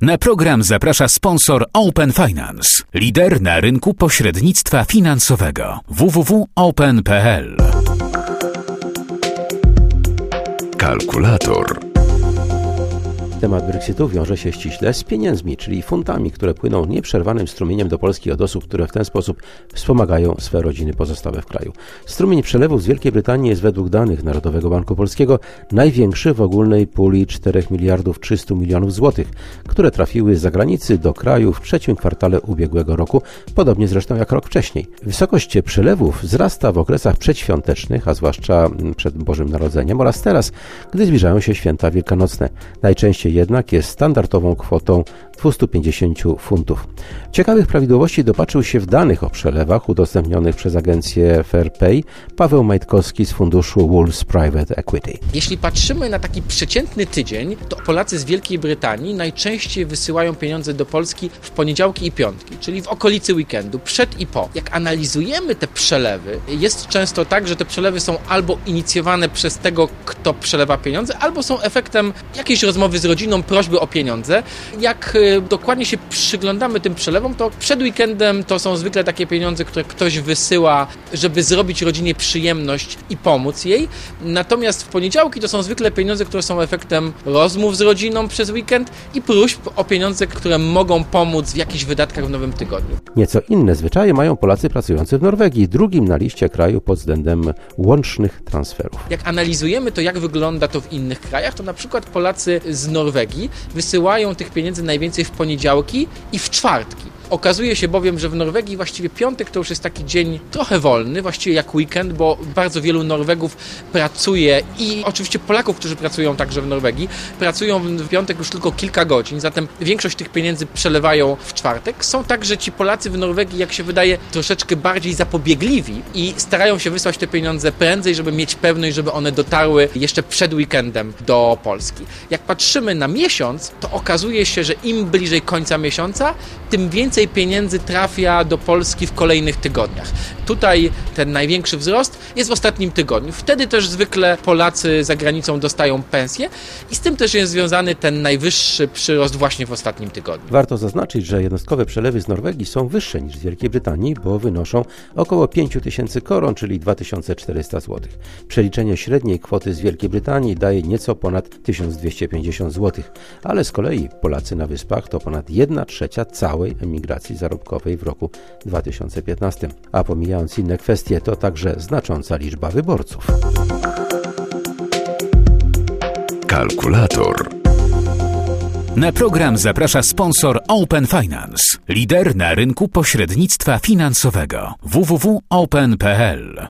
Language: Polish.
Na program zaprasza sponsor Open Finance, lider na rynku pośrednictwa finansowego. www.open.pl. Kalkulator. Temat Brexitu wiąże się ściśle z pieniędzmi, czyli funtami, które płyną nieprzerwanym strumieniem do Polski od osób, które w ten sposób wspomagają swe rodziny pozostałe w kraju. Strumień przelewów z Wielkiej Brytanii jest według danych Narodowego Banku Polskiego największy w ogólnej puli 4 miliardów 300 milionów złotych, które trafiły z zagranicy do kraju w trzecim kwartale ubiegłego roku, podobnie zresztą jak rok wcześniej. Wysokość przelewów wzrasta w okresach przedświątecznych, a zwłaszcza przed Bożym Narodzeniem oraz teraz, gdy zbliżają się święta wielkanocne. Najczęściej jednak jest standardową kwotą 250 funtów. Ciekawych prawidłowości dopatrzył się w danych o przelewach udostępnionych przez agencję Fairpay Paweł Majtkowski z funduszu Wolves Private Equity. Jeśli patrzymy na taki przeciętny tydzień, to Polacy z Wielkiej Brytanii najczęściej wysyłają pieniądze do Polski w poniedziałki i piątki, czyli w okolicy weekendu, przed i po. Jak analizujemy te przelewy, jest często tak, że te przelewy są albo inicjowane przez tego, kto przelewa pieniądze, albo są efektem jakiejś rozmowy z rodziną, prośby o pieniądze. Jak dokładnie się przyglądamy tym przelewom, to przed weekendem to są zwykle takie pieniądze, które ktoś wysyła, żeby zrobić rodzinie przyjemność i pomóc jej. Natomiast w poniedziałki to są zwykle pieniądze, które są efektem rozmów z rodziną przez weekend i próśb o pieniądze, które mogą pomóc w jakichś wydatkach w nowym tygodniu. Nieco inne zwyczaje mają Polacy pracujący w Norwegii, drugim na liście kraju pod względem łącznych transferów. Jak analizujemy to, jak wygląda to w innych krajach, to na przykład Polacy z Norwegii wysyłają tych pieniędzy najwięcej w poniedziałki i w czwartki. Okazuje się bowiem, że w Norwegii właściwie piątek to już jest taki dzień trochę wolny, właściwie jak weekend, bo bardzo wielu Norwegów pracuje i oczywiście Polaków, którzy pracują także w Norwegii, pracują w piątek już tylko kilka godzin, zatem większość tych pieniędzy przelewają w czwartek. Są także ci Polacy w Norwegii, jak się wydaje, troszeczkę bardziej zapobiegliwi i starają się wysłać te pieniądze prędzej, żeby mieć pewność, żeby one dotarły jeszcze przed weekendem do Polski. Jak patrzymy na miesiąc, to okazuje się, że im bliżej końca miesiąca, tym więcej pieniędzy trafia do Polski w kolejnych tygodniach. Tutaj ten największy wzrost jest w ostatnim tygodniu. Wtedy też zwykle Polacy za granicą dostają pensję i z tym też jest związany ten najwyższy przyrost właśnie w ostatnim tygodniu. Warto zaznaczyć, że jednostkowe przelewy z Norwegii są wyższe niż z Wielkiej Brytanii, bo wynoszą około 5000 koron, czyli 2400 zł. Przeliczenie średniej kwoty z Wielkiej Brytanii daje nieco ponad 1250 zł, ale z kolei Polacy na Wyspach to ponad 1/3 całej emigracji zarobkowej w roku 2015. A pomijając inne kwestie, to także znacząca liczba wyborców. Kalkulator. Na program zaprasza sponsor Open Finance, lider na rynku pośrednictwa finansowego. www.open.pl.